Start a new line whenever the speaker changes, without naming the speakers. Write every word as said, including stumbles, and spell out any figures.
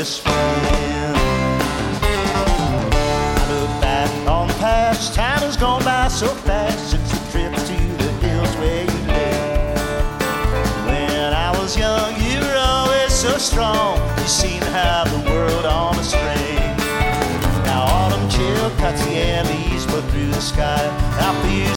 best friend. I look back on the past, time has gone by so fast since the trip to the hills where you live. When I was young, you were always so strong. You seemed to have the world on